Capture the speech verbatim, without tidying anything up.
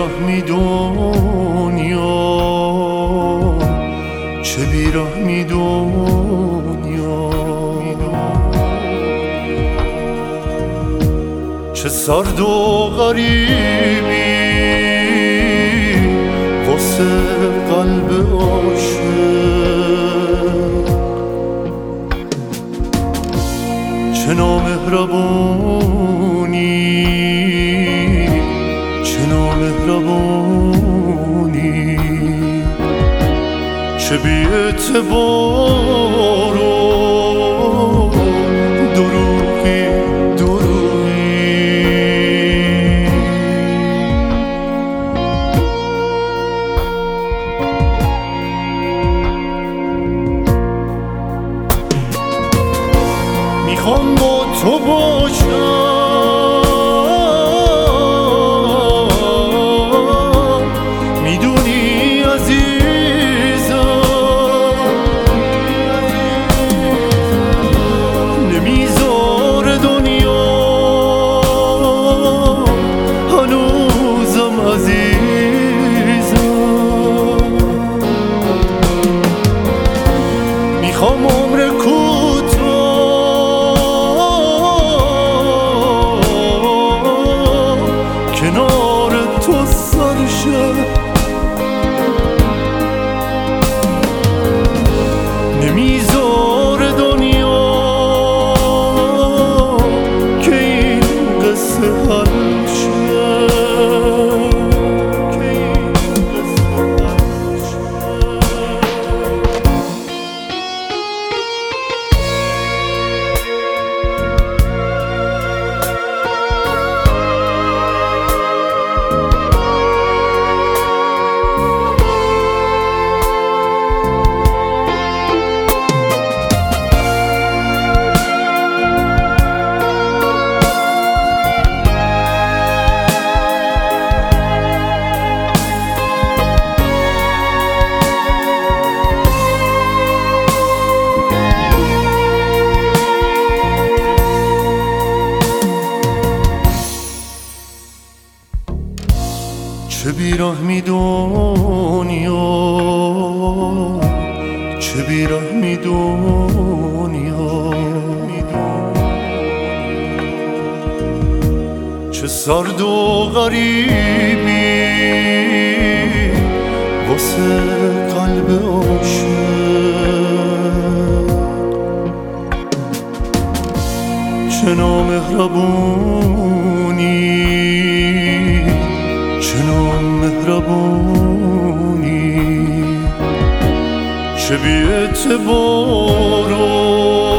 بیرحمی دنیا، چه بیرحمی دنیا، چه سرد و غریبی واسه قلب عاشق، چه نامهربونی، چه نامهربونی، چه بی اعتبار و دروغی دروغی. میخوام با تو باشم، میدونی عزیزم، نمیذاره دنیا هنوزم عزیزم. میخوام عمر کنار تو سرشه، نمیذاره دنیا که این قصه حل شه، که این قصه حل شه. چه بیرحمی دنیا، چه بیرحمی دنیا، چه سرد و غریبی واسه قلب عاشق، چه نامهربونی، چه نامهربونی، چه بی اعتبار